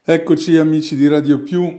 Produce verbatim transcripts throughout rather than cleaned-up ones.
Eccoci amici di Radio Più,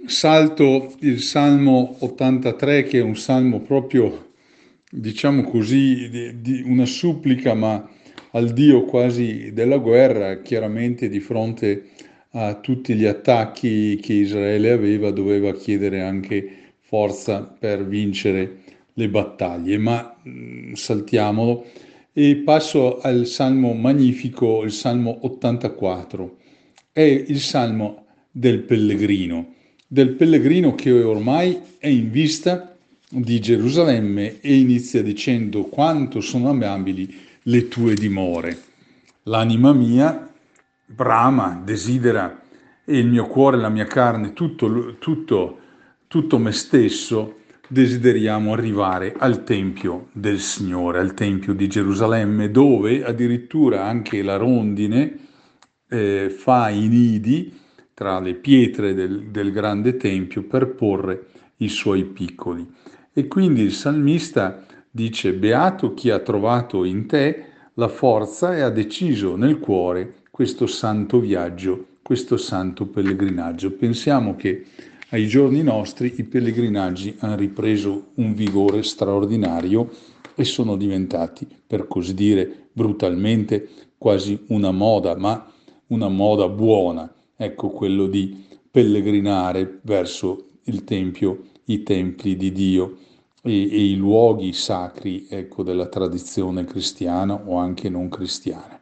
salto il Salmo ottantatré che è un salmo proprio, diciamo così, di, di una supplica ma al Dio quasi della guerra, chiaramente di fronte a tutti gli attacchi che Israele aveva, doveva chiedere anche forza per vincere le battaglie, ma mh, saltiamolo e passo al Salmo magnifico, il Salmo ottantaquattro. È il Salmo del pellegrino, del pellegrino che ormai è in vista di Gerusalemme e inizia dicendo: quanto sono amabili le tue dimore. L'anima mia brama, desidera, e il mio cuore, la mia carne, tutto, tutto, tutto me stesso desideriamo arrivare al Tempio del Signore, al Tempio di Gerusalemme, dove addirittura anche la rondine eh, fa i nidi tra le pietre del, del grande Tempio per porre i suoi piccoli. E quindi il salmista dice: beato chi ha trovato in te la forza e ha deciso nel cuore questo santo viaggio, questo santo pellegrinaggio. Pensiamo che ai giorni nostri i pellegrinaggi hanno ripreso un vigore straordinario e sono diventati, per così dire brutalmente, quasi una moda, ma una moda buona. Ecco, quello di pellegrinare verso il Tempio, i templi di Dio e, e i luoghi sacri, ecco, della tradizione cristiana o anche non cristiana.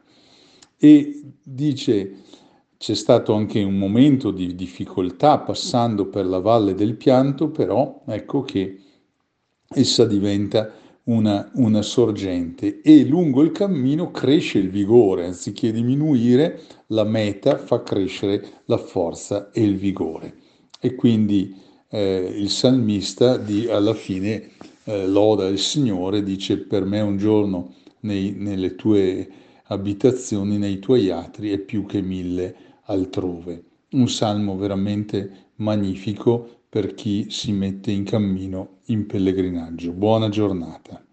E dice: c'è stato anche un momento di difficoltà passando per la valle del pianto, però ecco che essa diventa una, una sorgente e lungo il cammino cresce il vigore, anziché diminuire, la meta fa crescere la forza e il vigore. E quindi eh, il salmista di, alla fine eh, loda il Signore, dice: per me un giorno nei, nelle tue abitazioni, nei tuoi atri, è più che mille altrove. Un salmo veramente magnifico per chi si mette in cammino in pellegrinaggio. Buona giornata.